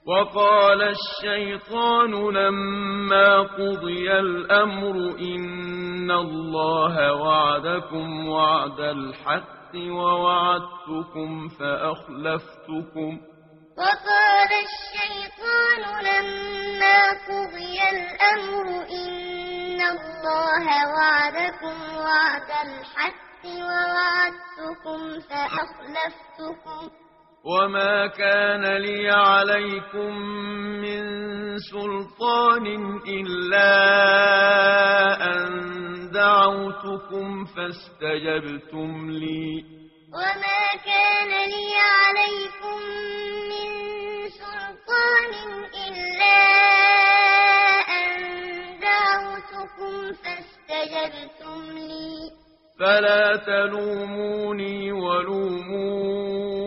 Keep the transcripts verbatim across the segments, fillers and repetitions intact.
وقال الشيطان لما قضي الأمر إن الله وعدكم وعد الحق ووعدتكم فأخلفتكم وقال الشيطان لما قضي الأمر إن الله وعدكم وعد الحق ووعدتكم فأخلفتكم وما كان لي عليكم من سلطان إلا أن دعوتكم فاستجبتم لي وما كان لي عليكم من سلطان إلا أن دعوتكم فاستجبتم لي فلا تلوموني ولوموا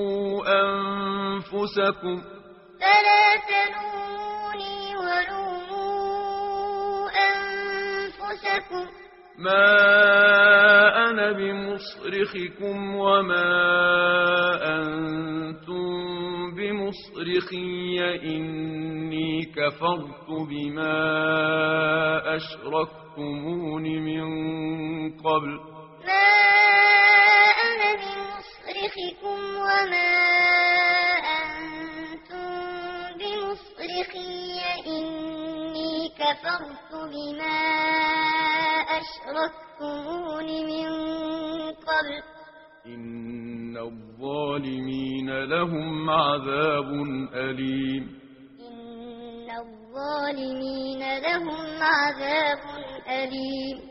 أنفسكم فلا تلوموني ولوموا أنفسكم ما أنا بمصرخكم وما أنتم بمصرخي إني كفرت بما أشركتمون من قبل ما أنا بمصرخكم وما أنتم بمصرخي إني كفرت بما أشركتمون من قبل إن الظالمين لهم عذاب أليم إن الظالمين لهم عذاب أليم